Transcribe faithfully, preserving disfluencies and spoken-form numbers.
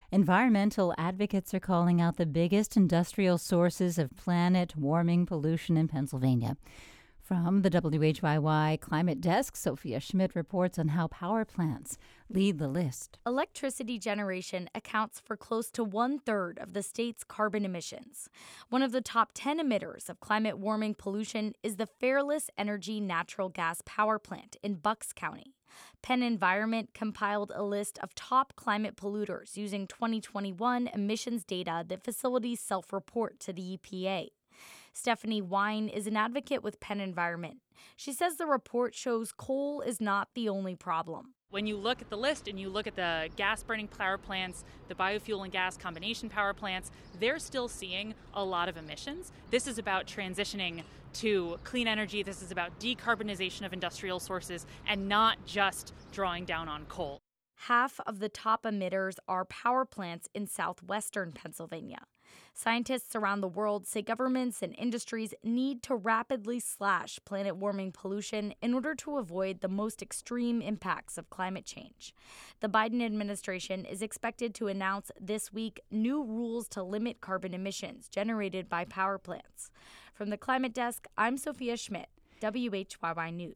Environmental advocates are calling out the biggest industrial sources of planet warming pollution in Pennsylvania. From the W H Y Y Climate Desk, Sophia Schmidt reports on how power plants lead the list. Electricity generation accounts for close to one-third of the state's carbon emissions. One of the top ten emitters of climate warming pollution is the Fairless Energy natural gas power plant in Bucks County. Penn Environment compiled a list of top climate polluters using twenty twenty-one emissions data that facilities self-report to the E P A. Stephanie Wine is an advocate with Penn Environment. She says the report shows coal is not the only problem. When you look at the list and you look at the gas-burning power plants, the biofuel and gas combination power plants, they're still seeing a lot of emissions. This is about transitioning to clean energy. This is about decarbonization of industrial sources and not just drawing down on coal. Half of the top emitters are power plants in southwestern Pennsylvania. Scientists around the world say governments and industries need to rapidly slash planet warming pollution in order to avoid the most extreme impacts of climate change. The Biden administration is expected to announce this week new rules to limit carbon emissions generated by power plants. From the Climate Desk, I'm Sophia Schmidt, W H Y Y News.